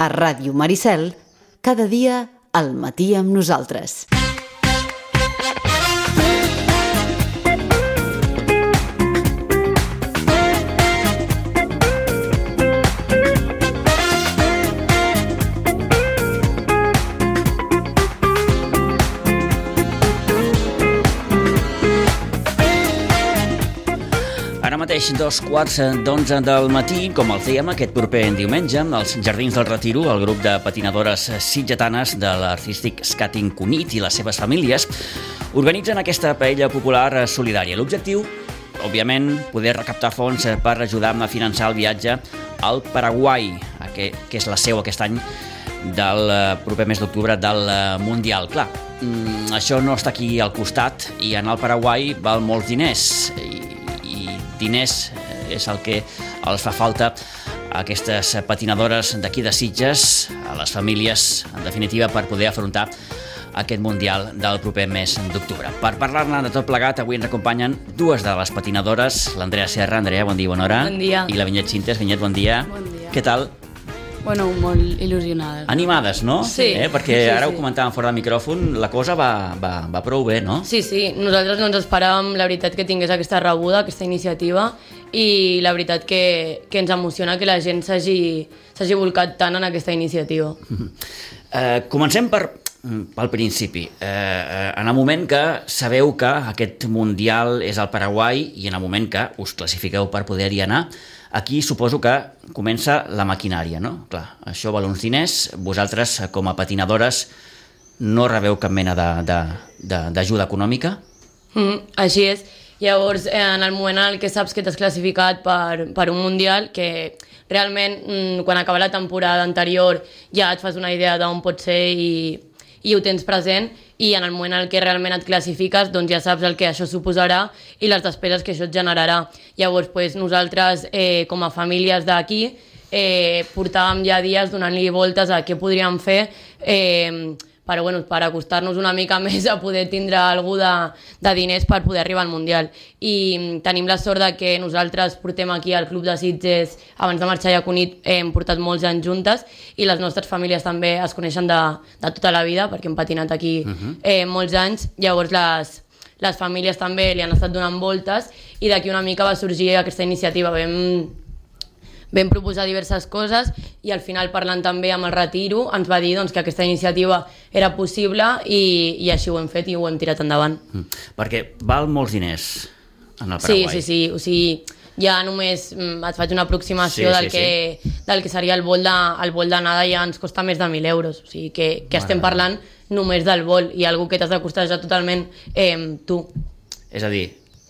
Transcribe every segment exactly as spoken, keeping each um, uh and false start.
A Ràdio Maricel, cada dia al matí amb nosaltres. Ara mateix, dos quarts d'onze del matí, com el fèiem aquest proper diumenge, als Jardins del Retiro, el grup de patinadores sitgetanes de l'Artistic Skating Cunit i les seves famílies organitzen aquesta paella popular solidària. L'objectiu, òbviament, poder recaptar fons per ajudar a finançar el viatge al Paraguai, que és la seu aquest any del proper mes d'octubre del Mundial. Clar, això no està aquí al costat i anar al Paraguai val molts diners i diners és el que els fa falta a aquestes patinadores d'aquí de Sitges, a les famílies, en definitiva, per poder afrontar aquest Mundial del proper mes d'octubre. Per parlar-ne de tot plegat, avui ens acompanyen dues de les patinadores, l'Andrea Serra. Andrea, bon dia, bona hora. Bon dia. I la Vinyet Cintes. Vinyet, bon dia. Bon dia. Què tal? Bueno, molt il·lusionades. Animades, no? Sí. Eh? Perquè sí, ara sí. ho comentàvem fora del micròfon, la cosa va, va, va prou bé, no? Sí, sí, nosaltres no ens esperàvem, la veritat, que tingués aquesta rebuda, aquesta iniciativa, i la veritat que, que ens emociona que la gent s'hagi s'hagi volcat tant en aquesta iniciativa. Eh, comencem per, pel principi. Eh, en el moment que sabeu que aquest Mundial és al Paraguai i en el moment que us classifiqueu per poder-hi anar, aquí suposo que comença la maquinària, no? Clar, això val uns diners, vosaltres com a patinadores no rebeu cap mena d'ajuda econòmica? Mm, així és. Llavors, en el moment en què saps que t'has classificat per, per un Mundial, que realment mm, quan acaba la temporada anterior ja et fas una idea d'on pot ser i, i ho tens present, i en el moment en què realment et classifiques doncs ja saps el que això suposarà i les despeses que això et generarà. Llavors, pues, nosaltres, eh, com a famílies d'aquí, eh, portàvem ja dies donant-li voltes a què podríem fer eh, per, bueno, per acostar-nos una mica més a poder tindre algú de, de diners per poder arribar al Mundial. I tenim la sort de que nosaltres portem aquí al Club de Sitges, abans de marxar a Cunit, eh, hem portat molts anys juntes i les nostres famílies també es coneixen de, de tota la vida perquè hem patinat aquí eh, molts anys. Llavors les, les famílies també li han estat donant voltes i d'aquí una mica va sorgir aquesta iniciativa. Vam Vam proposar diverses coses i al final, parlant també amb el Retiro, ens va dir doncs, que aquesta iniciativa era possible i, i així ho hem fet i ho hem tirat endavant. Mm. Perquè val molts diners en el Paraguai. Sí, sí, sí. O sigui, ja només mm, et faig una aproximació sí, del, sí, que, sí. del que seria el vol de, el vol d'anada, ja ens costa més de mil euros. O sigui, que, que estem parlant només del vol i algú que t'has de costar ja totalment eh, tu. És a dir,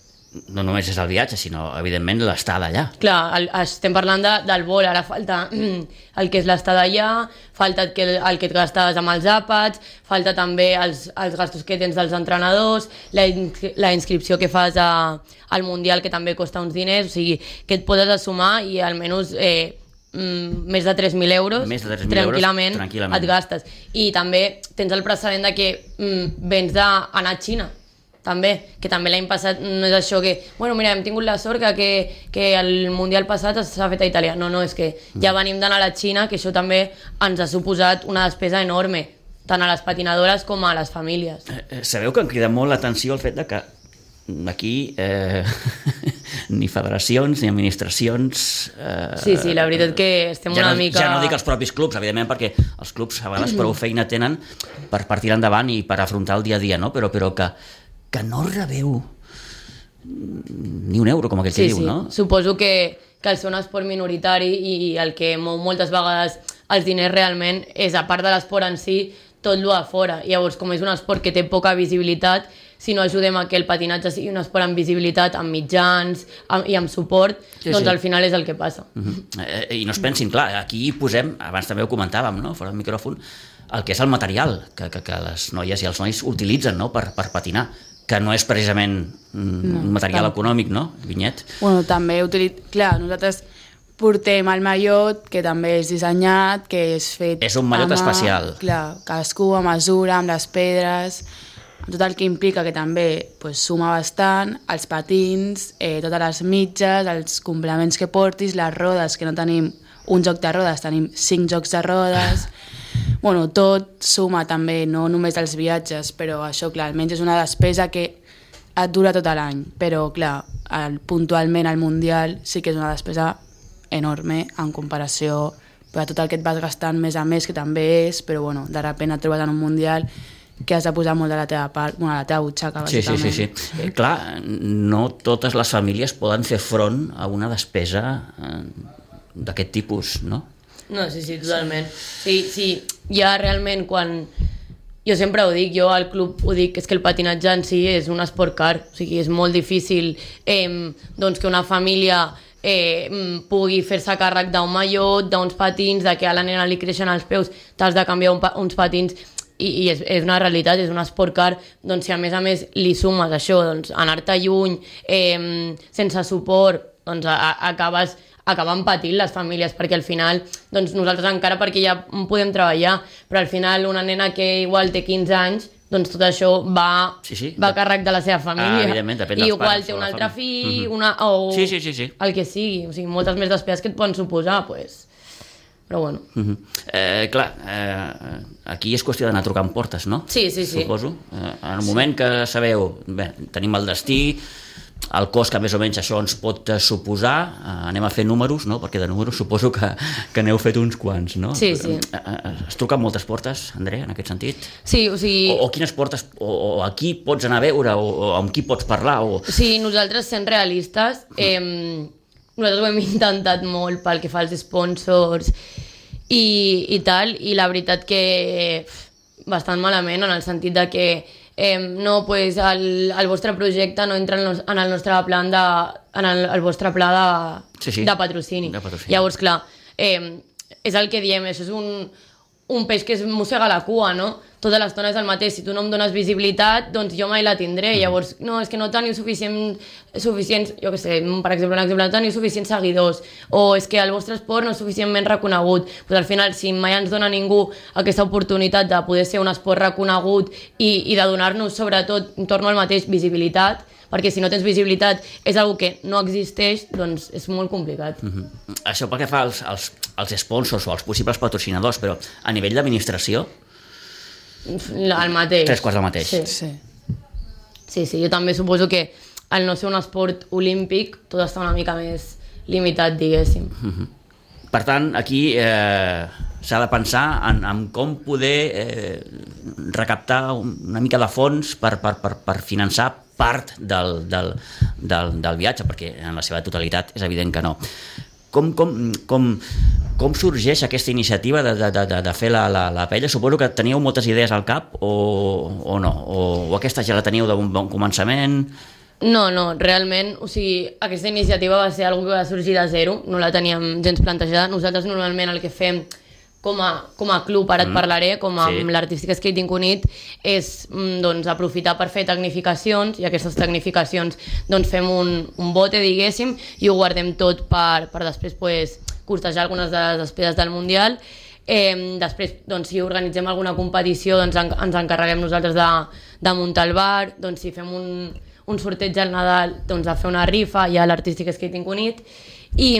no només és el viatge, sinó, evidentment, l'estada allà. Clar, el, estem parlant de, del vol, ara falta el que és l'estada allà, falta el que, el que et gastes amb els àpats, falta també els, els gastos que tens dels entrenadors, la, la inscripció que fas a, al Mundial, que també costa uns diners, o sigui, que et poses a sumar i almenys eh, mm, més de tres mil euros, més de tres mil tranquil·lament, euros, tranquil·lament et gastes. I també tens el precedent de que mm, vens d'anar a Xina, també, que també l'any passat no és això que, bueno, mira, hem tingut la sort que, que, que el Mundial passat s'ha fet a Itàlia. No, no, és que ja venim d'anar a la Xina, que això també ens ha suposat una despesa enorme, tant a les patinadores com a les famílies. Eh, sabeu que em crida molt l'atenció el fet de que aquí eh, ni federacions ni administracions... Eh, sí, sí, la veritat que estem ja una no, mica... Ja no dic els propis clubs, evidentment, perquè els clubs a vegades prou feina tenen per partir endavant i per afrontar el dia a dia, no? Però, però que, que no rebeu ni un euro, com aquell sí, que diu, sí. no? Suposo que, que el ser un esport minoritari i el que mou moltes vegades els diners realment és, a part de l'esport en si, tot lo de fora. Llavors, com és un esport que té poca visibilitat, si no ajudem a que el patinatge sigui un esport amb visibilitat, amb mitjans amb, i amb suport, sí, doncs sí. Al final és el que passa. Uh-huh. eh, I no es pensin, clar, aquí posem, abans també ho comentàvem, no?, fora del micròfon, el que és el material que, que, que les noies i els nois utilitzen, no?, per, per patinar, que no és precisament mm, no, un material tam... econòmic, no, Vinyet? Bueno, també utilitzem... Clar, nosaltres portem el mallot, que també és dissenyat, que és fet... És un mallot mà, especial. Clar, cadascú a mesura, amb les pedres, tot el que implica que també pues, suma bastant, els patins, eh, totes les mitges, els complements que portis, les rodes, que no tenim un joc de rodes, tenim cinc jocs de rodes, bueno, tot suma també, no només els viatges, però això, clar, almenys és una despesa que et dura tot l'any, però clar, el, puntualment al Mundial sí que és una despesa enorme en comparació per a tot el que et vas gastant més a més, que també és, però bueno, de repente et trobes en un Mundial que has de posar molt de la teva part, bueno, la teva butxaca, bàsicament. Sí, sí, sí, sí. Eh, clar, no totes les famílies poden fer front a una despesa eh, d'aquest tipus, no? No, sí, sí, totalment. Sí, sí, ja realment quan... Jo sempre ho dic, jo al club ho dic, és que el patinatge en si és un esport car, o sigui, és molt difícil eh, doncs que una família eh, pugui fer-se càrrec d'un mallot, d'uns patins, de que a la nena li creixen els peus, t'has de canviar un pa uns patins, i, i és, és una realitat, és un esport car, doncs si a més a més li sumes això, doncs anar-te lluny, eh, sense suport, doncs a, a, acabes... acaben patint les famílies, perquè al final doncs nosaltres encara perquè ja podem treballar, però al final una nena que igual té quinze anys, doncs tot això va, sí, sí. va a càrrec de la seva família. Ah, evidentment, depèn dels I igual pares, té un altre família. fill, Mm-hmm. una, o sí, sí, sí, sí. el que sigui, o sigui, moltes més despeses que et poden suposar, pues. Però bueno. Mm-hmm. eh, clar, eh, aquí és qüestió d'anar trucant portes, no? Sí, sí, sí. Suposo. Eh, en el moment sí. que sabeu, bé, tenim el destí, el cost que més o menys això ens pot suposar, eh, anem a fer números, no? Perquè de números suposo que, que n'heu fet uns quants, no? Sí, sí. Eh, es truquen moltes portes, André, en aquest sentit? Sí, o sigui... O, o quines portes, o, o a qui pots anar a veure, o, o amb qui pots parlar, o... Sí, nosaltres sent realistes, eh, nosaltres ho hem intentat molt pel que fa als sponsors i, i tal, i la veritat que bastant malament, en el sentit de que Eh, no, pues el, el vostre projecte no entra en, los, en el nostre plan de, en el, el vostre pla de, sí, sí. de, patrocini. de patrocini. Llavors, clar, eh, és el que diem, això és un, un peix que es mossega la cua, no? Tota l'estona és el mateix, si tu no em dones visibilitat, doncs jo mai la tindré. Mm. Llavors, no, és que no teniu suficient, suficients, jo què sé, per exemple, un exemple, no teniu suficients seguidors, o és que el vostre esport no és suficientment reconegut. Pues al final, si mai ens dona ningú aquesta oportunitat de poder ser un esport reconegut i, i de donar-nos, sobretot, torno al mateix, visibilitat, perquè si no tens visibilitat és una que no existeix, doncs és molt complicat. Mm-hmm. Això pel que fa als, als, als sponsors o als possibles patrocinadors, però a nivell d'administració... El mateix. Tres quarts del mateix. Sí. Sí. sí, sí, jo també suposo que al no ser un esport olímpic tot està una mica més limitat, diguéssim. Mm-hmm. Per tant, aquí eh, s'ha de pensar en, en com poder eh, recaptar una mica de fons per, per, per, per finançar part del, del, del, del viatge, perquè en la seva totalitat és evident que no. Com, com, com, com sorgeix aquesta iniciativa de, de, de, de fer la, la, la paella? Suposo que teníeu moltes idees al cap o, o no? O, o aquesta ja la teníeu d'un bon començament? No, no, realment, o sigui, aquesta iniciativa va ser una que va sorgir de zero, no la teníem gens plantejada. Nosaltres normalment el que fem com a, com a club, ara et parlaré, com a sí. l'Artístic Skating Unit, és doncs, aprofitar per fer tecnificacions, i aquestes tecnificacions doncs, fem un, un bote, diguéssim, i ho guardem tot per, per després pues, costejar algunes de les despeses del Mundial. Eh, després, doncs, si organitzem alguna competició, doncs, en, ens encarreguem nosaltres de, de muntar el bar, doncs, si fem un, un sorteig al Nadal, doncs, de fer una rifa ja a l'Artístic Skating Unit, i,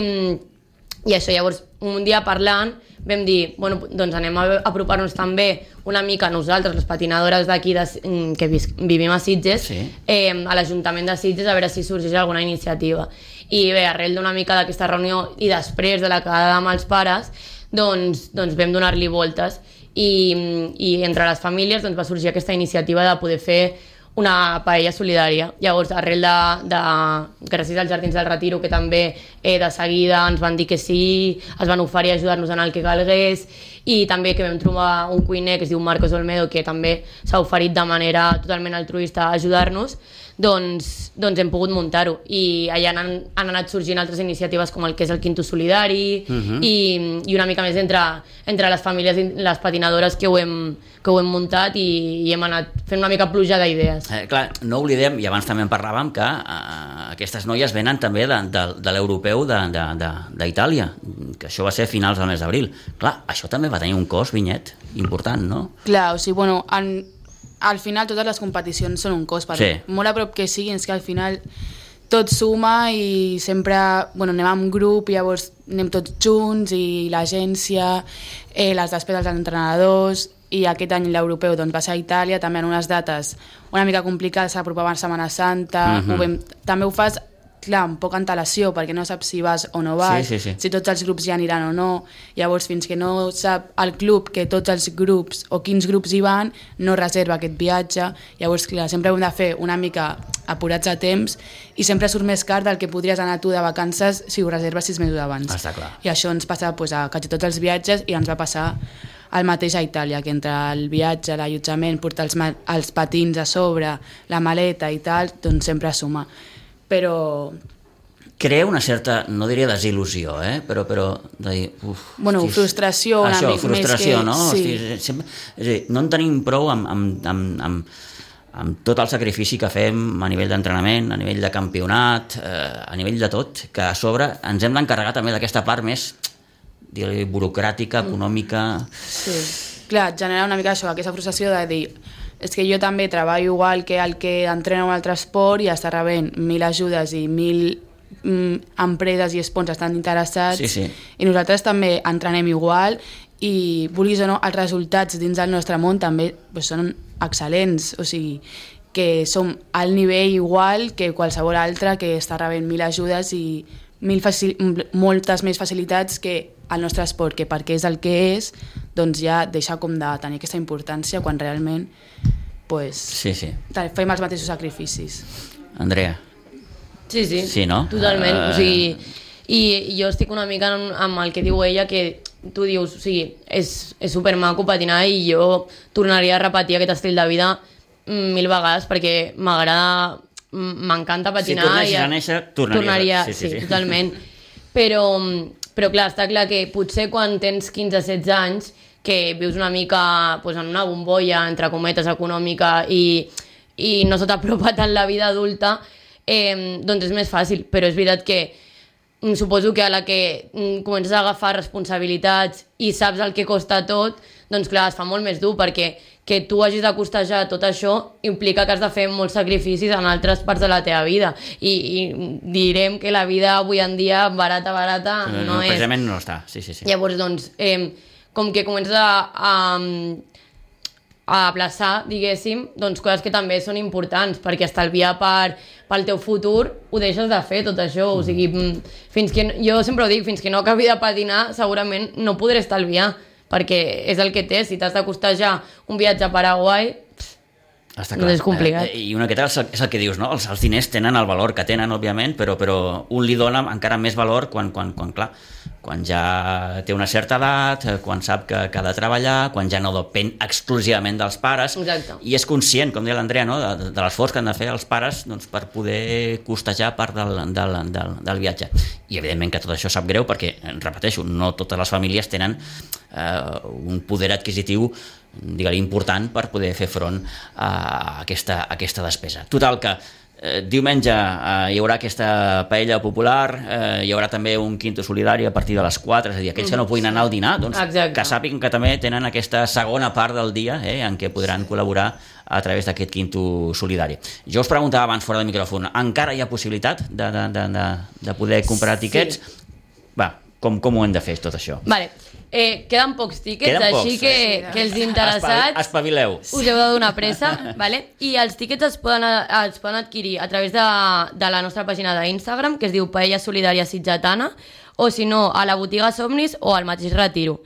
i això, llavors, un dia parlant, vam dir, bueno, doncs anem a apropar-nos també una mica a nosaltres, les patinadores d'aquí que vivim a Sitges, sí. eh, a l'Ajuntament de Sitges, a veure si sorgeix alguna iniciativa. I bé, arrel d'una mica d'aquesta reunió i després de la quedada amb els pares, doncs, doncs vam donar-li voltes i, i entre les famílies doncs, va sorgir aquesta iniciativa de poder fer una paella solidària. Llavors, arrel de, de gràcies als Jardins del Retiro, que també eh, de seguida ens van dir que sí, es van oferir a ajudar-nos en el que calgués, i també que vam trobar un cuiner que es diu Marcos Olmedo, que també s'ha oferit de manera totalment altruista a ajudar-nos, doncs, doncs hem pogut muntar-ho. I allà han, han anat sorgint altres iniciatives com el que és el Quinto Solidari, uh-huh. i, i una mica més entre, entre les famílies i les patinadores que ho hem, que ho hem muntat, i, i hem anat fent una mica pluja d'idees. Eh, clar, no oblidem, i abans també en parlàvem, que eh, aquestes noies venen també de, de, de l'europeu d'Itàlia, que això va ser a finals del mes d'abril. Clar, això també va tenir un cost, Vinyet, important, no? Clar, o sigui, bueno, en, al final totes les competicions són un cost, per sí. molt a prop que siguin, és que al final tot suma i sempre bueno, anem en grup i llavors anem tots junts i l'agència, eh, les despeses dels entrenadors i aquest any l'europeu doncs, va ser a Itàlia, també en unes dates una mica complicades, s'apropava a Setmana Santa, uh-huh. ho vam, també ho fas clar, amb poca antelació, perquè no saps si vas o no vas, sí, sí, sí. si tots els grups hi aniran o no, llavors fins que no sap el club que tots els grups o quins grups hi van, no reserva aquest viatge, llavors clar, sempre hem de fer una mica apurats a temps i sempre surt més car del que podries anar tu de vacances si ho reserves sis mesos abans. Està clar. I això ens passa pues, a quasi tots els viatges i ens va passar el mateix a Itàlia, que entre el viatge, l'allotjament, portar els, els patins a sobre, la maleta i tal, doncs sempre suma. Però... Crea una certa, no diria desil·lusió, eh? però, però de dir, uf, bueno, hostis, frustració una això, mica frustració, més que... no? Sí. Hostis, sempre, és a dir, no en tenim prou amb, amb, amb, amb, amb tot el sacrifici que fem a nivell d'entrenament, a nivell de campionat, eh, a nivell de tot, que a sobre ens hem d'encarregar també d'aquesta part més digue-li, burocràtica, econòmica... Sí, clar, genera una mica això, aquesta frustració de dir és que jo també treballo igual que el que entrena un altre esport i està rebent mil ajudes i mil mm, empreses i sponsors estan interessats sí, sí. i nosaltres també entrenem igual i vulguis o no, els resultats dins del nostre món també pues, són excel·lents, o sigui que som al nivell igual que qualsevol altre que està rebent mil ajudes i mil facil moltes més facilitats que el nostre esport, que perquè és el que és, doncs ja deixa com de tenir aquesta importància quan realment pues, sí, sí. fem els mateixos sacrificis. Andrea. Sí, sí, sí no? totalment. Uh... O sigui, i jo estic una mica amb el que diu ella, que tu dius, o sigui, és, és supermaco patinar i jo tornaria a repetir aquest estil de vida mil vegades perquè m'agrada, m'encanta patinar. Si tornessis a néixer, tornaries. Tornaria, sí, sí, sí. sí, totalment. Però, però clar, està clar que potser quan tens quinze setze anys que vius una mica pues, en una bombolla, entre cometes, econòmica i, i no se t'apropa tant la vida adulta, eh, doncs és més fàcil, però és veritat que suposo que a la que comences a agafar responsabilitats i saps el que costa tot, doncs clar, es fa molt més dur, perquè que tu hagis de costejar tot això implica que has de fer molts sacrificis en altres parts de la teva vida. I, i direm que la vida avui en dia, barata, barata, no, no és. Precisament no està, sí, sí, sí. Llavors, doncs, eh, com que comences a, a, a aplaçar, diguéssim, doncs coses que també són importants, perquè estalviar per, pel teu futur ho deixes de fer, tot això. O sigui, fins que, jo sempre ho dic, fins que no acabi de patinar, segurament no podré estalviar, perquè és el que té. Si t'has de costejar un viatge a Paraguai, està clar. No és complicat. Eh, I una miqueta és, és el que dius, no? Els, els diners tenen el valor que tenen, òbviament, però, però un li dona encara més valor quan, quan, quan, clar, quan ja té una certa edat, quan sap que, que ha de treballar, quan ja no depèn exclusivament dels pares. Exacte. I és conscient, com deia l'Andrea, no? de, de l'esforç que han de fer els pares doncs, per poder costejar part del, del, del, del viatge. I evidentment que tot això sap greu perquè, repeteixo, no totes les famílies tenen eh, un poder adquisitiu digue-li important per poder fer front a aquesta, a aquesta despesa. Total que eh, diumenge eh, hi haurà aquesta paella popular, eh, hi haurà també un quinto solidari a partir de les quatre, és a dir, aquells que no puguin anar al dinar, doncs Exacte. Que sàpiguen que també tenen aquesta segona part del dia eh, en què podran col·laborar a través d'aquest quinto solidari. Jo us preguntava abans fora del micròfon, encara hi ha possibilitat de, de, de, de, de poder comprar tiquets? Sí. Va, com, com ho hem de fer tot això? Vale. Eh, queden pocs tíquets, queden així pocs, que, eh? que els interessats espavileu. us heu de donar pressa, vale? I els tíquets es poden, es poden adquirir a través de, de la nostra pàgina d'Instagram, que es diu Paella Solidària Sitgetana, o si no, a la botiga Somnis o al mateix Retiro.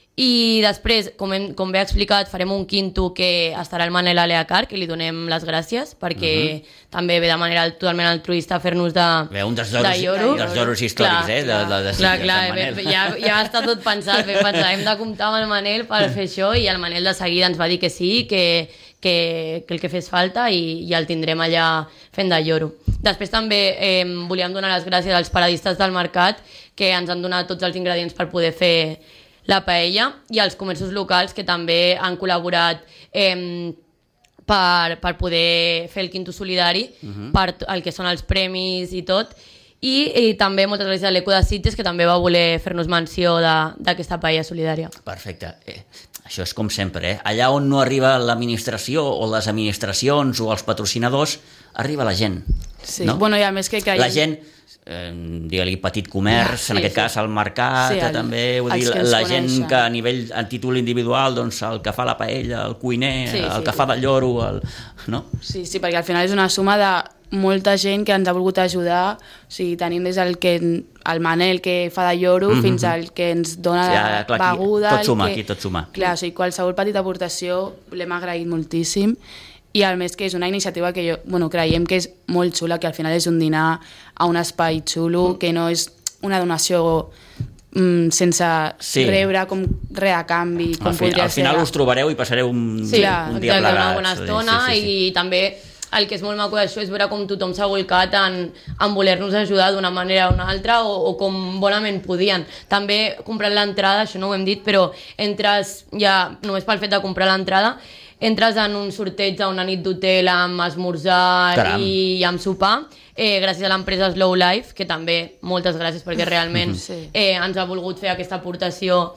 I després, com, hem, com bé explicat, farem un quinto que estarà el Manel Aleacar, que li donem les gràcies, perquè uh-huh. també ve de manera totalment altruista a fer-nos de, bé, un dels lloros, de lloro. dels lloros històrics, clar, eh? De, de, de clar, clar, de bé, ja, ja està tot pensat, ben pensat. Hem de comptar amb el Manel per fer això, i el Manel de seguida ens va dir que sí, que, que, que el que fes falta, i, i el tindrem allà fent de lloro. Després també eh, volíem donar les gràcies als paradistes del mercat, que ens han donat tots els ingredients per poder fer la paella, i als comerços locals que també han col·laborat eh, per, per poder fer el quinto solidari, uh-huh. per el que són els premis i tot, i, i també moltes gràcies a l'Eco de Sitges, que també va voler fer-nos menció d'aquesta paella solidària. Perfecte. Eh, això és com sempre, eh? Allà on no arriba l'administració o les administracions o els patrocinadors, arriba la gent. Sí, no? bueno, i a més que creiem... La gent, eh, digue-li petit comerç, Sí, en aquest sí. cas el mercat, Sí, el- també, vull els dir, que la, ens la gent coneixen. que a nivell, a títol individual, doncs el que fa la paella, el cuiner, Sí, el sí. que fa del lloro, el, no? Sí, sí, perquè al final és una suma de molta gent que ens ha volgut ajudar, o sigui, tenim des del que el Manel que fa de lloro Mhm. fins al que ens dona Sí, la ja, clar, aquí beguda. tot suma, el que... aquí tot suma. Clar, o sigui, qualsevol petita aportació l'hem agraït moltíssim i a més que és una iniciativa que jo, bueno, creiem que és molt xula, que al final és un dinar a un espai xulo, que no és una donació mm, sense Sí. rebre com res a canvi, com Al, fi, podria al final ser. us trobareu i passareu un, Sí, un, un dia exacte, plegats. una bona estona sí, sí, sí. i també el que és molt maco d'això és veure com tothom s'ha volcat en, en voler-nos ajudar d'una manera o una altra o, o com bonament podien. També comprant l'entrada, això no ho hem dit, però entres ja, només pel fet de comprar l'entrada, entres en un sorteig a una nit d'hotel amb esmorzar Caram. i, i amb sopar, eh, gràcies a l'empresa Slow Life, que també moltes gràcies perquè realment Sí. eh, ens ha volgut fer aquesta aportació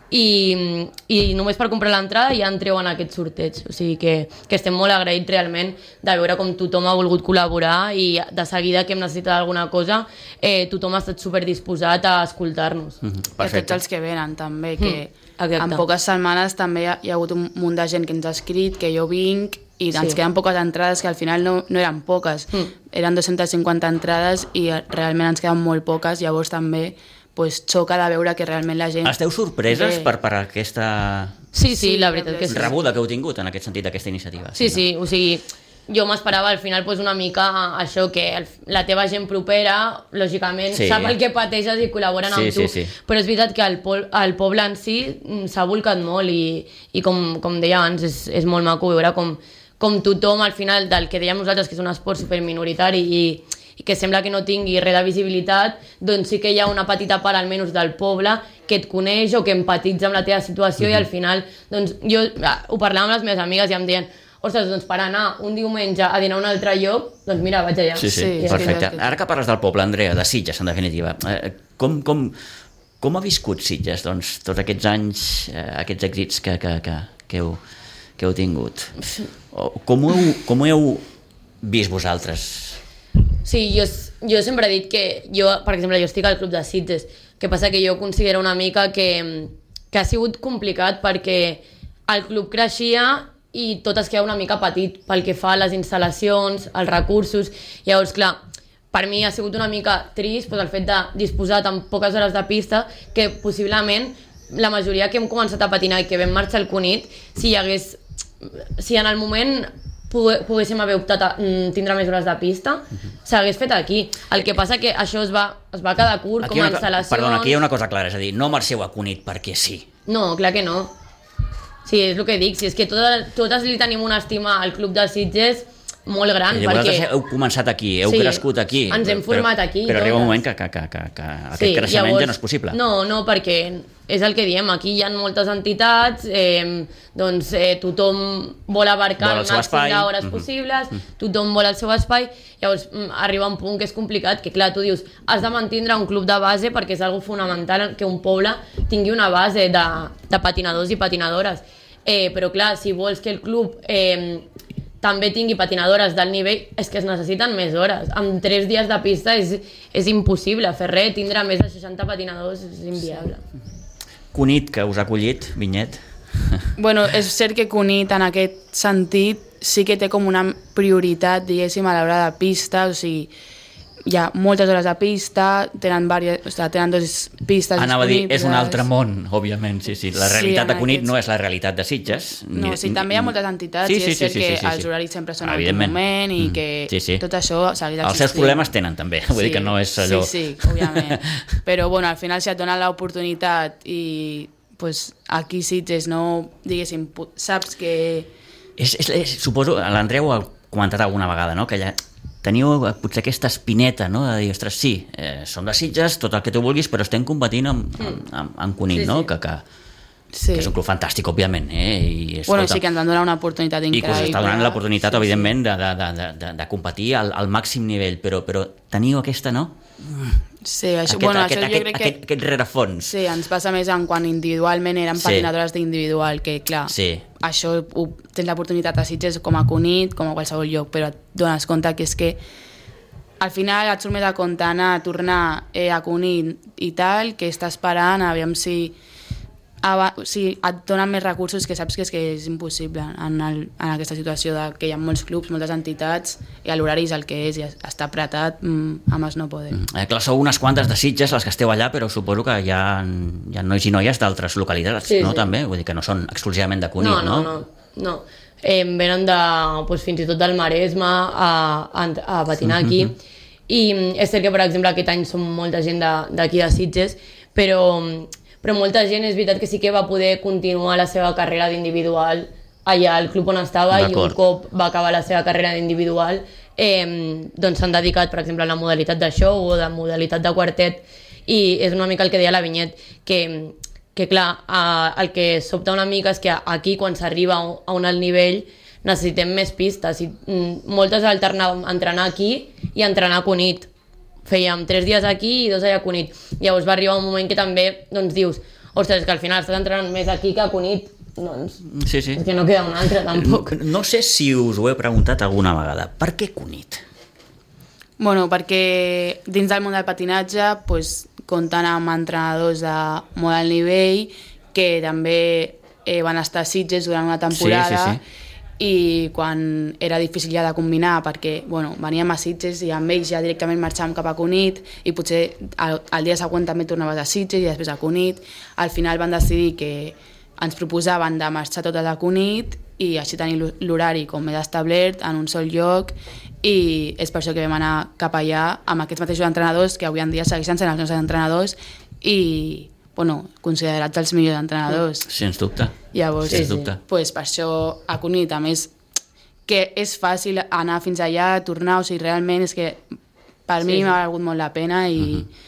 i, i només per comprar l'entrada ja entreu en aquest sorteig, o sigui que, que estem molt agraïts realment de veure com tothom ha volgut col·laborar i de seguida que hem necessitat alguna cosa eh, tothom ha estat superdisposat a escoltar-nos. Mhm, I a tots perfecte. els que venen també, que Mm, exacte. en poques setmanes també hi ha, hi ha hagut un munt de gent que ens ha escrit, que jo vinc i ens Sí. queden poques entrades, que al final no, no eren poques, Mm. eren dos-centes cinquanta entrades i realment ens queden molt poques, llavors també pues, xoca de veure que realment la gent... Esteu sorpreses Bé. per, per aquesta Sí, sí, Sí, la veritat que sí. rebuda que heu tingut en aquest sentit, aquesta iniciativa? Sí, sí, o sigui, jo m'esperava al final pues, una mica això, que el, la teva gent propera, lògicament, Sí. sap el que pateixes i col·laboren Sí, amb tu, sí, sí. però és veritat que el, pol, el poble en si mm, s'ha volcat molt i, i com, com deia abans, és, és molt maco veure com, com tothom al final del que dèiem nosaltres, que és un esport superminoritari i, i que sembla que no tingui res de visibilitat, doncs sí que hi ha una petita part almenys del poble que et coneix o que empatitza amb la teva situació mm-hmm. i al final, doncs jo ah, ho parlava amb les meves amigues i em deien ostres, doncs per anar un diumenge a dinar a un altre lloc, doncs mira, vaig allà. Sí, sí, Sí, és perfecte. veritat que- Ara que parles del poble, Andrea, de Sitges, en definitiva, eh, com, com, com ha viscut Sitges, doncs, tots aquests anys, eh, aquests èxits que, que, que, que, heu, que heu tingut? O, com, ho heu, com ho heu vist vosaltres? Sí, jo, jo sempre he dit que jo, per exemple, jo estic al Club de Sitges, que passa que jo considero una mica que, que ha sigut complicat perquè el club creixia i tot es queda una mica petit pel que fa a les instal·lacions, els recursos. Llavors, clar, per mi ha sigut una mica trist doncs, el fet de disposar tan poques hores de pista que possiblement la majoria que hem començat a patinar i que vam marxar al Cunit, si hi hagués, si en el moment pogué- poguéssim haver optat a mm, tindre més hores de pista, s'hagués fet aquí. El que passa que això es va, es va quedar curt Aquí com a una co- instal·lacions. Perdona, aquí hi ha una cosa clara, és a dir, no marxeu a Cunit perquè sí. No, clar que no. Sí, és el que dic, si és que totes, totes li tenim una estima al Club de Sitges molt gran, I perquè... vosaltres heu començat aquí, heu Sí, crescut aquí. ens hem format però, aquí, Però arriba un totes. moment que, que, que, que, que aquest creixement ja no és possible. No, no, perquè és el que diem, aquí hi ha moltes entitats, eh, doncs eh, tothom vol abarcar Vol el el seu màxim espai. d'hores Mhm. possibles, tothom vol el seu espai, llavors mm, arriba un punt que és complicat, que clar, tu dius, has de mantindre un club de base perquè és algo fonamental que un poble tingui una base de, de patinadors i patinadores. Eh, però clar, si vols que el club eh, també tingui patinadores d'alt nivell, és que es necessiten més hores. Amb tres dies de pista és, és impossible fer res, tindre més de seixanta patinadors és inviable. Cunit, que us ha acollit, Vinyet. Bueno, és cert que Cunit en aquest sentit sí que té com una prioritat, diguéssim, a l'hora de pista, o sigui, hi ha moltes hores de pista, tenen, diverses, o sigui, tenen dues pistes Anava a dir, és un disponibles. altre món, òbviament, sí, sí. La Sí, realitat de en Cunit aquests- no és la realitat de Sitges. No, Ni- sí, també hi ha moltes entitats Sí, i sí, és sí, cert sí, que sí, sí. els horaris sempre són en un Evidentment. moment i Mm. que Sí, sí. tot això seguirà Els seus existint. problemes tenen també, vull dir que no és allò... Sí, sí, òbviament. Però bueno, al final si et donen l'oportunitat i pues, aquí Sitges no, diguéssim, pu- saps que... És, és, és, suposo, l'Andreu ho ha comentat alguna vegada, no? Que ja teniu eh, potser aquesta espineta, no? De dir, ostres, sí, eh, som de Sitges, tot el que tu vulguis, però estem competint amb, amb, amb, amb Cunit, Sí, no? sí. Que, que, Sí. que és un club fantàstic, òbviament, eh? I, Bueno, escolta, sí que ens van donar una oportunitat i increïble. que us està donant l'oportunitat, Sí, sí. evidentment, de, de, de, de, de competir al, al màxim nivell, però, però teniu aquesta, no? Sí, això, Aquest, bueno, aquest, això jo aquest, crec que... aquest, aquest rerefons. Sí, ens passa més en quan individualment eren Sí. patinadores d'individual, que clar, Sí. això ho, tens l'oportunitat a Sitges com a Cunit, com a qualsevol lloc, però et dones compte que és que al final et surt més a compte anar a tornar eh, a Cunit i tal, que està esperant, aviam si, ava, si et donen més recursos, que saps que és, que és impossible en, el, en aquesta situació de que hi ha molts clubs, moltes entitats, i l'horari és el que és, i està apretat mm, a més no poder. Mm. Eh, clar, sou unes quantes de Sitges les que esteu allà, però suposo que hi ha, hi ha nois i noies d'altres localitats, sí, no? Sí. També, vull dir que no són exclusivament de Cunit, no? No, no, no. no. Eh, venen de, pues, fins i tot del Maresme a, a, a patinar aquí, mm-hmm. i és cert que, per exemple, aquest any som molta gent d'aquí de, de Sitges, però... però molta gent és veritat que sí que va poder continuar la seva carrera d'individual allà al club on estava, i un cop va acabar la seva carrera d'individual eh, doncs s'han dedicat, per exemple, a la modalitat de show o de modalitat de quartet, i és una mica el que deia la Vinyet, que, que clar, eh, el que sobta una mica és que aquí, quan s'arriba a un alt nivell, necessitem més pistes, i moltes alternàvem entrenar aquí i entrenar a Cunit. Fèiem tres dies aquí i dos allà a Cunit. Llavors va arribar un moment que també doncs, dius, ostres, que al final estàs entrenant més aquí que a Cunit. Doncs, sí, sí. És que no queda un altre, tampoc. No sé si us ho he preguntat alguna vegada. Per què Cunit? Bueno, perquè dins del món del patinatge pues, compten amb entrenadors de molt alt nivell que també eh, van estar a Sitges durant una temporada. Sí, sí, sí. I quan era difícil ja de combinar, perquè bueno, veníem a Sitges i amb ells ja directament marxàvem cap a Cunit, i potser el, el dia següent també tornaves a Sitges i després a Cunit. Al final van decidir que ens proposaven de marxar totes a Cunit i així tenir l'horari com més establert en un sol lloc, i és per això que vam anar cap allà amb aquests mateixos entrenadors que avui en dia segueixen sent els nostres entrenadors i bueno, considerats els millors entrenadors. Sens dubte. Llavors, Sens dubte. Pues, per això a Cunit, a més, que és fàcil anar fins allà, tornar, o sigui, realment és que per sí, mi sí. m'ha valgut molt la pena i...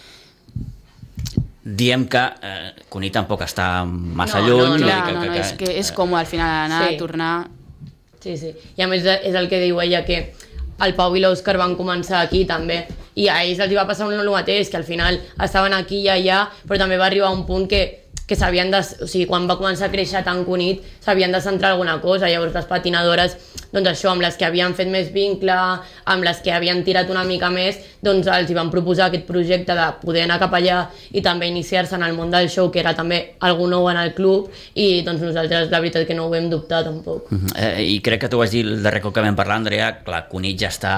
Mm-hmm. Diem que eh, Cunit tampoc està massa no, lluny. No, no, que, no, no, que, és que és com al final anar, sí. tornar... Sí, sí. I a més és el que diu ella, que el Pau i l'Òscar van començar aquí també, i a ells els va passar el mateix, que al final estaven aquí i allà, però també va arribar un punt que, que s'havien de... O sigui, quan va començar a créixer tan Cunit, s'havien de centrar en alguna cosa. Llavors les patinadores, doncs això, amb les que havien fet més vincle, amb les que havien tirat una mica més, doncs els hi van proposar aquest projecte de poder anar cap allà i també iniciar-se en el món del show, que era també algú nou en el club, i doncs nosaltres la veritat que no ho vam dubtar tampoc. Uh-huh. eh, I crec que tu vas dir el darrer cop que vam parlar, Andrea, clar, Cunit ja està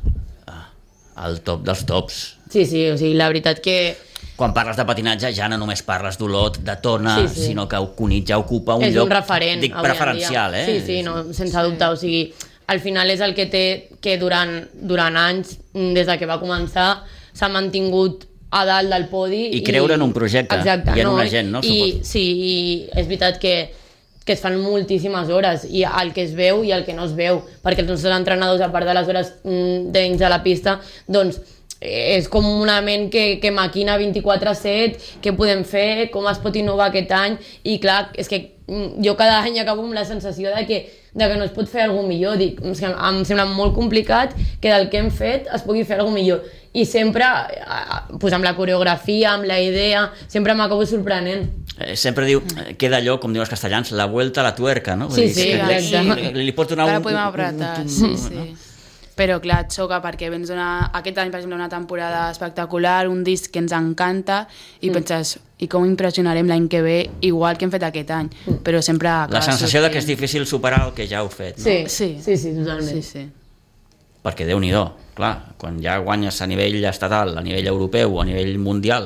al top dels tops. Sí, sí, o sigui, la veritat que... Quan parles de patinatge ja no només parles d'Olot, de Tona, sí, sí. sinó que Cunit ja ocupa un és lloc... És un referent. Dic preferencial, eh? Sí, sí, no, sense dubte, o sigui, al final és el que té que durant, durant anys, des de que va començar, s'ha mantingut a dalt del podi. I creure i... en un projecte. Exacte, i en no, una gent, no? I, sí, i és veritat que que es fan moltíssimes hores, i el que es veu i el que no es veu, perquè els nostres entrenadors, a part de les hores dins de la pista, doncs és com una ment que, que maquina vint-i-quatre set, què podem fer, com es pot innovar aquest any, i clar, és que jo cada any acabo amb la sensació de que, de que no es pot fer alguna millor. Dic, és que em sembla molt complicat que del que hem fet es pugui fer alguna millor, i sempre, pues, amb la coreografia, amb la idea, sempre m'acabo sorprenent. Eh, sempre diu, queda allò, com diuen els castellans, la vuelta a la tuerca, no? Sí, sí, exacte. Li, li pots donar Ara un... podem apretar, sí, sí. No? Però clar, et xoca perquè vens una, aquest any, per exemple, una temporada espectacular, un disc que ens encanta, i mm. penses, i com impressionarem l'any que ve, igual que hem fet aquest any, mm. però sempre... La sensació de que és difícil superar el que ja heu fet, no? Sí, sí, sí, sí, totalment. Sí, sí. Perquè Déu-n'hi-do, clar, quan ja guanyes a nivell estatal, a nivell europeu, a nivell mundial,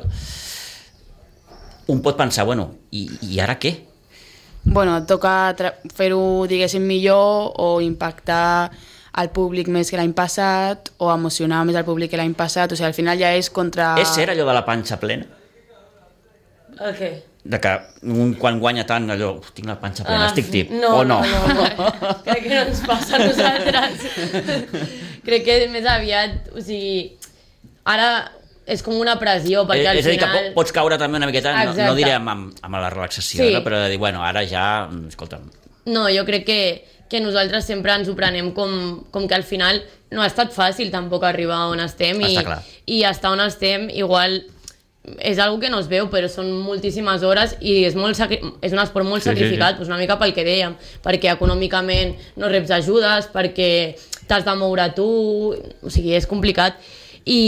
un pot pensar, bueno, i, i ara què? Bueno, et toca fer-ho, diguéssim, millor, o impactar al públic més que l'any passat, o emocionar més al públic que l'any passat, o sigui, al final ja és contra... És cert allò de la panxa plena? El què? De que un quan guanya tant allò, uf, tinc la panxa plena, ah, estic tip, no, o no? No, no, no. Crec que no ens passa a nosaltres. Crec que més aviat, o sigui, ara és com una pressió, perquè al és final... És a dir, que pots caure també una miqueta, no, no diré amb, amb, amb la relaxació, sí. no? Però de dir, bueno, ara ja, escolta'm... No, jo crec que, que nosaltres sempre ens ho prenem com, com que al final no ha estat fàcil tampoc arribar on estem, i, i estar on estem igual és algo que no es veu, però són moltíssimes hores i és, molt sacri... és un esport molt sí, sacrificat, sí, sí. Doncs una mica pel que dèiem, perquè econòmicament no reps ajudes, perquè t'has de moure tu, o sigui, és complicat. i,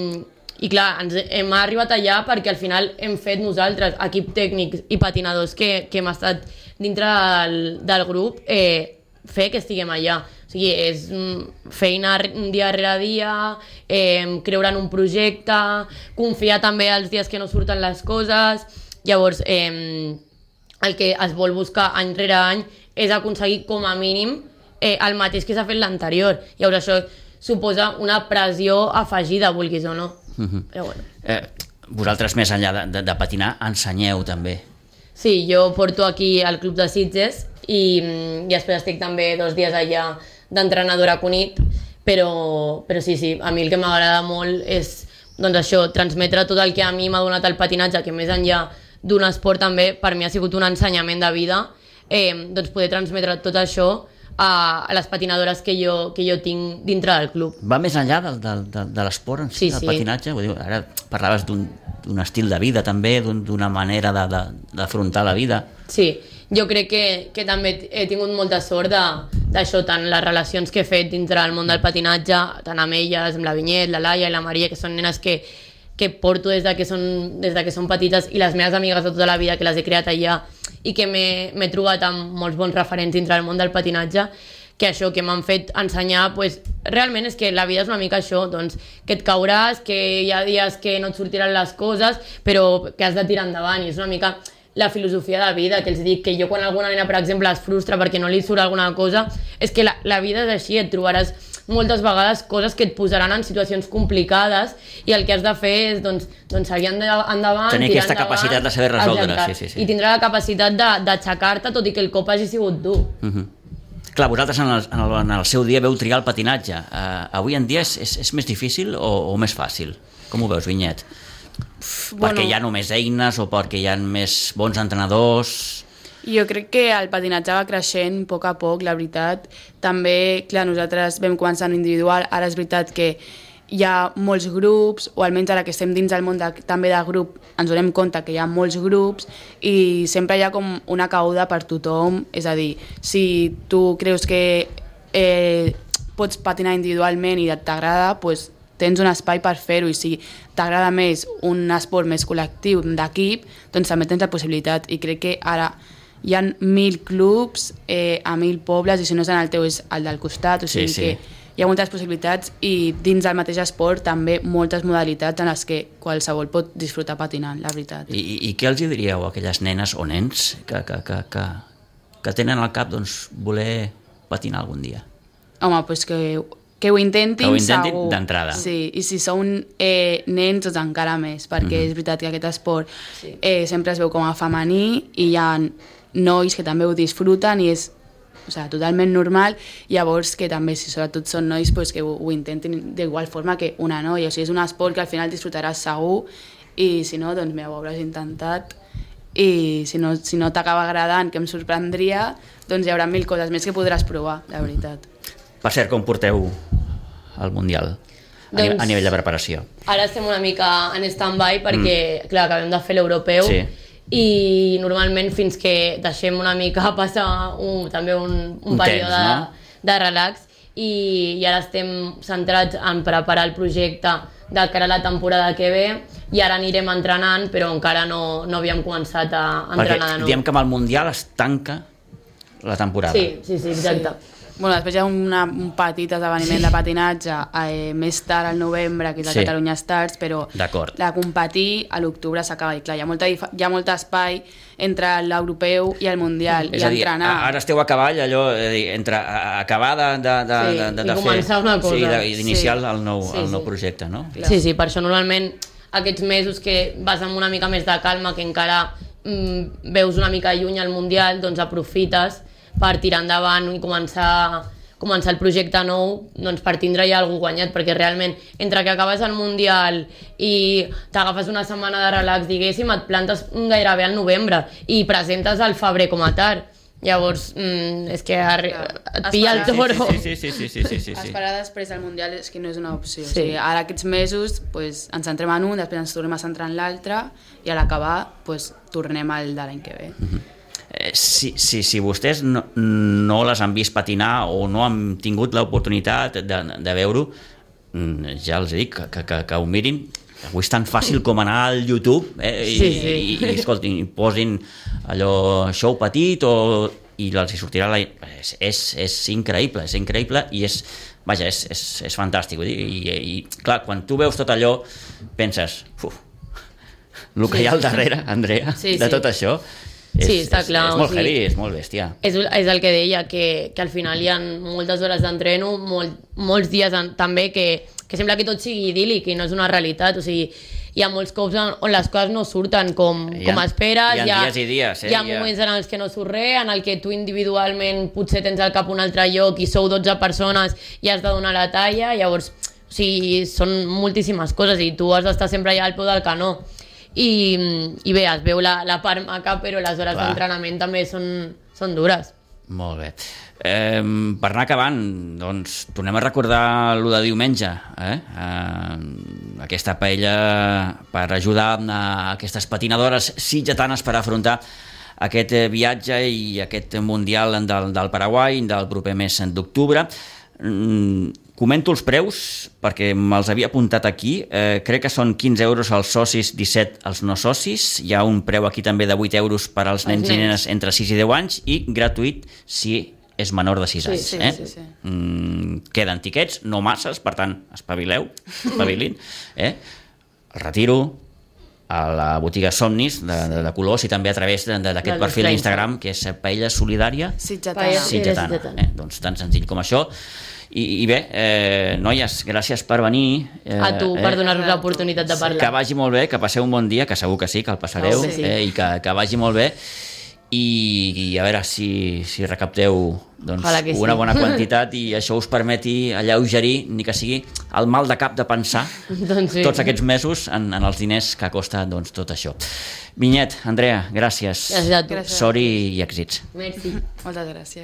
i clar, ens hem arribat allà perquè al final hem fet nosaltres, equip tècnic i patinadors que, que hem estat dintre del, del grup, eh, fer que estiguem allà. O sigui, és feina dia rere dia, eh, creure en un projecte, confiar també els dies que no surten les coses. Llavors, eh, el que es vol buscar any rere any és aconseguir com a mínim eh, el mateix que s'ha fet l'anterior. Llavors això suposa una pressió afegida, vulguis o no. Uh-huh. Però bueno. Eh, vosaltres, més enllà de, de, de patinar, ensenyeu també. Sí, jo porto aquí al Club de Sitges i, i després estic també dos dies allà d'entrenadora a Cunit, però, però sí, sí, a mi el que m'agrada molt és doncs això, transmetre tot el que a mi m'ha donat el patinatge, que més enllà d'un esport també, per mi ha sigut un ensenyament de vida, eh, doncs poder transmetre tot això a, a les patinadores que jo, que jo tinc dintre del club. Va més enllà del, del, del, de l'esport en si, sí, del sí. patinatge? Vull dir, ara parlaves d'un d'un estil de vida també, d'una manera d'afrontar la vida. Sí, jo crec que, que també he tingut molta sort d'això, tant les relacions que he fet dintre del món del patinatge, tant amb elles, amb la Vinyet, la Laia i la Maria, que són nenes que, que porto des de que, són, des de que són petites, i les meves amigues de tota la vida que les he creat allà i que m'he trobat amb molts bons referents dintre del món del patinatge, que això, que m'han fet ensenyar, pues, realment és que la vida és una mica això, doncs, que et cauràs, que hi ha dies que no et sortiran les coses, però que has de tirar endavant, i és una mica la filosofia de vida, que els dic que jo quan alguna nena, per exemple, es frustra perquè no li surt alguna cosa, és que la, la vida és així, et trobaràs moltes vegades coses que et posaran en situacions complicades i el que has de fer és doncs, doncs seguir endavant, tenir aquesta endavant, capacitat de saber resoldre, sí, sí, sí. I tindrà la capacitat d'aixecar-te tot i que el cop hagi sigut dur. Uh-huh. Clar, vosaltres en el, en, el, en el seu dia veu triar el patinatge. Uh, avui en dia és, és, és més difícil o, o més fàcil? Com ho veus, Vinyet? Pff, bueno, perquè hi ha només eines o perquè hi ha més bons entrenadors? Jo crec que el patinatge va creixent a poc a poc, la veritat. També, clar, nosaltres vam començar en individual, ara és veritat que hi ha molts grups, o almenys ara que estem dins del món de, també de grup, ens donem compte que hi ha molts grups i sempre hi ha com una cabuda per tothom, és a dir, si tu creus que eh, pots patinar individualment i t'agrada, pues, tens un espai per fer-ho, i si t'agrada més un esport més col·lectiu, d'equip, doncs també tens la possibilitat, i crec que ara hi ha mil clubs eh, a mil pobles, i si no és en el teu és el del costat, o sigui sí, sí. que hi ha moltes possibilitats i dins del mateix esport també moltes modalitats en les que qualsevol pot disfrutar patinant, la veritat. I, i, i què els diríeu a aquelles nenes o nens que, que, que, que, que tenen al cap doncs, voler patinar algun dia? Home, doncs que, que ho intentin, que ho intentin segur. D'entrada. Sí, i si són eh, nens, doncs encara més, perquè mm-hmm. és veritat que aquest esport sí. eh, sempre es veu com a femení i hi ha nois que també ho disfruten i és o sigui, totalment normal, llavors que també, si sobretot són nois, pues, que ho, ho intentin d'igual forma que una noia, o sigui, és un esport que al final disfrutaràs segur i si no, doncs mira, ho hauràs intentat i si no, si no t'acaba agradant, que em sorprendria, doncs hi haurà mil coses més que podràs provar, la veritat. Per cert, com porteu el Mundial a, doncs, a nivell de preparació? Ara estem una mica en stand-by perquè, mm. clar, acabem de fer l'europeu, sí. i normalment fins que deixem una mica passar un, també un, un, un període temps, no? de, de relax i, i ara estem centrats en preparar el projecte de cara a la temporada que ve i ara anirem entrenant però encara no, no havíem començat a entrenar perquè de nou. Diem que amb el Mundial es tanca la temporada. Sí, sí, sí, exacte. Sí. Bueno, després hi ha una, un petit esdeveniment sí. de patinatge eh, més tard al novembre, que és el sí. Catalunya Stars, però la competir a l'octubre s'acaba. I clar, hi ha, molta, hi ha molt espai entre l'europeu i el mundial, és i a dir, entrenar. Ara esteu a cavall, allò, entre acabar de, de, de, sí, de, de, de i començar fer, una cosa. Sí, d'iniciar sí. el, nou, sí, el nou sí. projecte, no? Clar. Sí, sí, per això normalment aquests mesos que vas amb una mica més de calma, que encara mm, veus una mica lluny al mundial, doncs aprofites per tirar endavant i començar, començar el projecte nou, doncs per tindre ja alguna guanyat, perquè realment entre que acabes el Mundial i t'agafes una setmana de relax, diguéssim, et plantes gairebé al novembre i presentes al febrer com a tard. Llavors, mm, és que arri... et pilla el toro. Sí, sí, sí, sí, sí, sí, sí, sí. Esperar després del Mundial és que no és una opció. Sí. O sigui, ara aquests mesos pues, ens centrem en un, després ens tornem a centrar en l'altre i a l'acabar pues, tornem al de l'any que ve. Mm-hmm. Si, si, si vostès no, no les han vist patinar o no han tingut l'oportunitat de, de veure-ho, ja els dic que, que, que ho mirin. Avui és tan fàcil com anar al YouTube eh, i, sí, sí. i, i, escoltin, i posin allò show petit o, i els hi sortirà la... És, és, és increïble, és increïble i és, vaja, és, és, és fantàstic. Vull dir, i, i clar, quan tu veus tot allò penses, uf, el que sí. hi ha al darrere, Andrea, sí, de sí. tot això és, sí, està clar, és, és molt o sigui, heavy, és molt bèstia. És, és el que deia, que, que al final hi ha moltes hores d'entreno, molt, molts dies en, també que, que sembla que tot sigui idíl·lic i no és una realitat, o sigui, hi ha molts cops on, on les coses no surten com, ha, com esperes, hi ha, hi ha dies i dies, eh? hi ha moments en els que no surt res, en el que tu individualment potser tens al cap un altre lloc i sou dotze persones i has de donar la talla, llavors, o sigui, són moltíssimes coses i tu has d'estar sempre allà al peu del canó. I, i bé, es veu la, la part maca, però les hores d'entrenament també són, són dures. Molt bé. Eh, per anar acabant, doncs tornem a recordar allò de diumenge, eh? Eh, aquesta paella per ajudar a aquestes patinadores sitgetanes per afrontar aquest viatge i aquest Mundial del, del Paraguai del proper mes d'octubre. Mm, comento els preus perquè me'ls havia apuntat aquí. Eh, crec que són quinze euros als socis, disset als no socis. Hi ha un preu aquí també de vuit euros per als nens i nenes entre sis i deu anys i gratuït si és menor de sis anys. Sí, sí, eh? sí, sí. Mm, queden tiquets, no masses, per tant, espavileu, espavilin. Eh? El retiro a la botiga Somnis de, de, de colors i també a través d'aquest perfil d'Instagram que és Paella Solidària Sitgetana. Sitgetana. Eh? Doncs tan senzill com això. I, i bé, eh, noies, gràcies per venir. Eh, a tu, per eh, donar-nos l'oportunitat de parlar. Que vagi molt bé, que passeu un bon dia, que segur que sí, que el passareu, Oh, sí. eh, i que, que vagi molt bé. I, i a veure si, si recapteu doncs, sí. una bona quantitat i això us permeti alleugerir, ni que sigui el mal de cap de pensar doncs sí. tots aquests mesos en, en els diners que costa doncs, tot això. Vinyet, Andrea, gràcies. Gràcies a tu. Sort i, i èxits. Merci. Moltes gràcies.